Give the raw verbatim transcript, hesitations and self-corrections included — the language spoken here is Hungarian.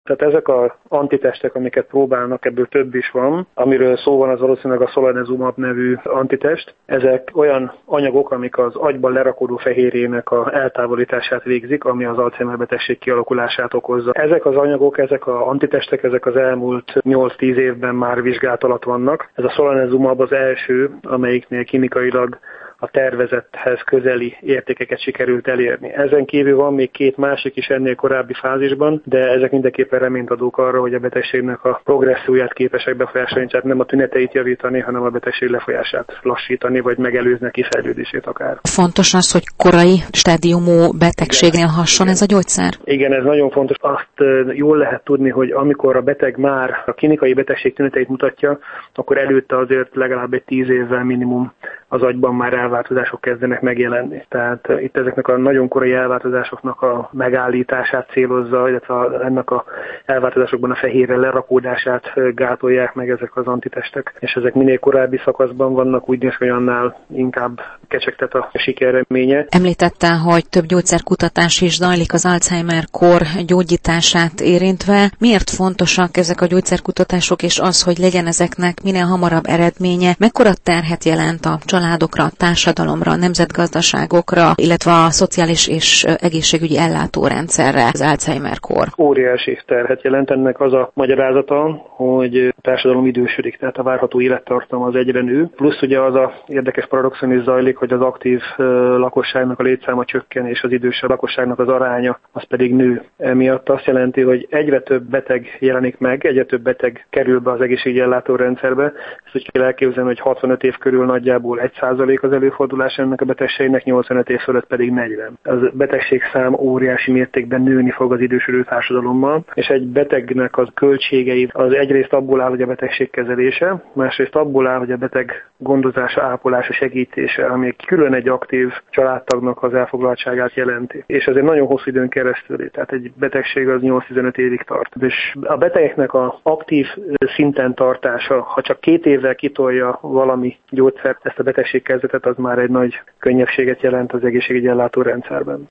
Tehát ezek az antitestek, amiket próbálnak, ebből több is van, amiről szó van, az valószínűleg a solanezumab nevű antitest. Ezek olyan anyagok, amik az agyban lerakódó fehérjének az eltávolítását végzik, ami az Alzheimer-betegség kialakulását okozza. Ezek az anyagok, ezek az antitestek, ezek az elmúlt nyolc-tíz évben már vizsgálat alatt vannak. Ez a solanezumab az első, amelyiknél kimikailag a tervezethez közeli értékeket sikerült elérni. Ezen kívül van még két másik is ennél korábbi fázisban, de ezek mindenképpen reményt adók arra, hogy a betegségnek a progresszióját képesek befolyásolni, tehát nem a tüneteit javítani, hanem a betegség lefolyását lassítani, vagy megelőzni a kifejlődését akár. Fontos az, hogy korai stádiumú betegségnél hasson ez a gyógyszer? Igen, ez nagyon fontos. Azt jól lehet tudni, hogy amikor a beteg már a klinikai betegség tüneteit mutatja, akkor előtte azért legalább egy tíz évvel minimum az agyban már elváltozások kezdenek megjelenni. Tehát itt ezeknek a nagyon korai elváltozásoknak a megállítását célozza, illetve ennek a elváltozásokban a fehérre lerakódását gátolják meg ezek az antitestek. És ezek minél korábbi szakaszban vannak, úgy néz ki, hogy annál inkább kecsegtet a siker reménye. Említette, hogy több gyógyszerkutatás is zajlik az Alzheimer-kór gyógyítását érintve. Miért fontosak ezek a gyógyszerkutatások, és az, hogy legyen ezeknek minél hamarabb eredménye? Mekkora terhet jelent a családokra, a társadalomra, a nemzetgazdaságokra, illetve a szociális és egészségügyi ellátórendszerre az Alzheimer-kór? Óriási terhet jelent. Ennek az a magyarázata, hogy a társadalom idősödik, tehát a várható élettartam az egyre nő. Plusz ugye az a érdekes paradoxon is zajlik, hogy az aktív lakosságnak a létszáma csökken, és az idősebb lakosságnak az aránya az pedig nő. Emiatt azt jelenti, hogy egyre több beteg jelenik meg, egyre több beteg kerül be az egészségügyi ellátórendszerbe. Ezt úgy kell elképzelni, hogy hatvanöt év körül nagyjából egy százalék az előfordulás ennek a betegségnek, nyolcvanöt év fölött pedig negyven. Az betegségszám óriási mértékben nőni fog az idősödő társadalommal, és egy betegnek az költségei az egyrészt abból áll, hogy a betegség kezelése, másrészt abból áll, hogy a beteg gondozása, ápolása, segítése, ami külön egy aktív családtagnak az elfoglaltságát jelenti. És ez egy nagyon hosszú időn keresztül, tehát egy betegség az nyolc-tizenöt évig tart. És a betegeknek az aktív szinten tartása, ha csak két évvel kitolja valami gyógyszert, ezt a betegség kezdetet, az már egy nagy könnyebbséget jelent az egészségügyi ellátórendszerben.